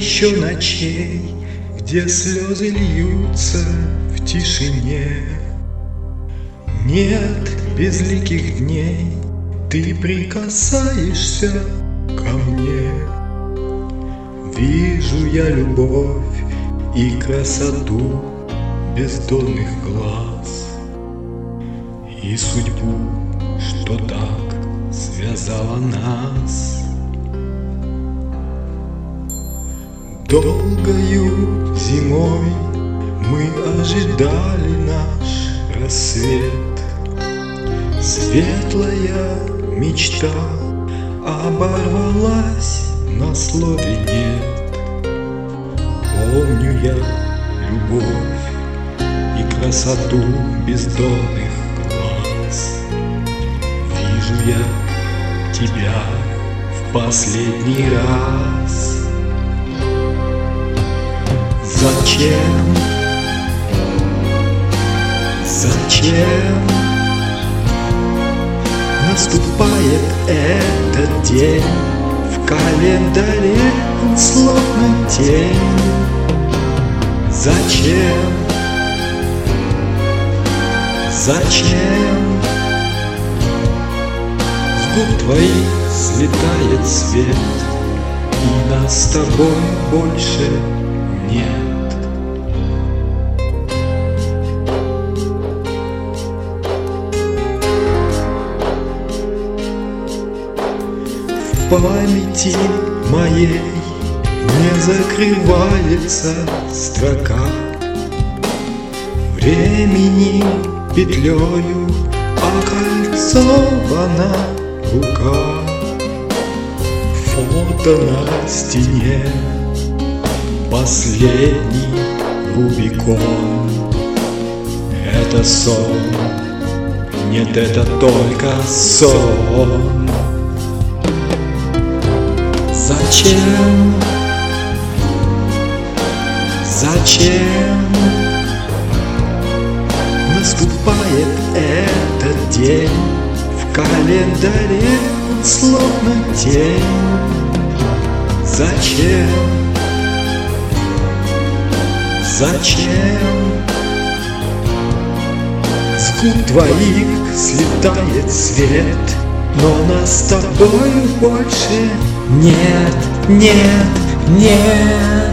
еще ночей, где слезы льются в тишине. Нет безликих дней, ты прикасаешься ко мне. Вижу я любовь и красоту бездонных глаз, и судьбу, что так связала нас. Долгою зимой мы ожидали наш рассвет. Светлая мечта оборвалась на слове «нет». Помню я любовь и красоту бездонных глаз. Вижу я тебя в последний раз. Зачем? Зачем наступает этот день? В календаре он словно тень. Зачем? Зачем с губ твоих слетает свет, и нас с тобой больше нет? В памяти моей не закрывается строка. Времени петлею окольцована рука. Фото на стене, последний Рубикон. Это сон, нет, это только сон. Зачем? Зачем наступает этот день? В календаре он словно тень. Зачем? Зачем с губ твоих слетает свет, но нас с тобою больше нет, нет, нет.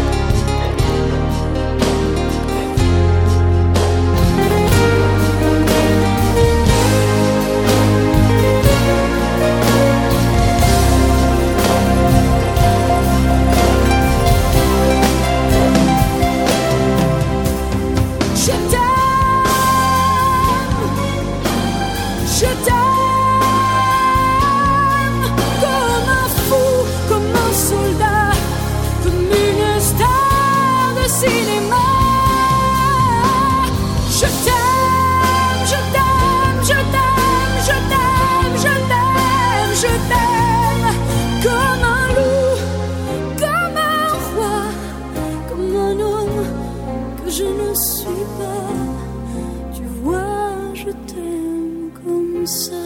Je ne suis pas, tu vois, je t'aime comme ça.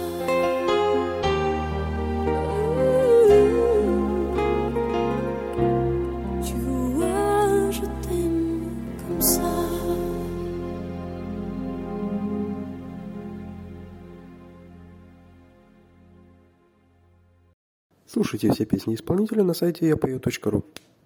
Tu vois, je t'aime comme ça. Слушайте все песни исполнителя на сайте yapою.ru.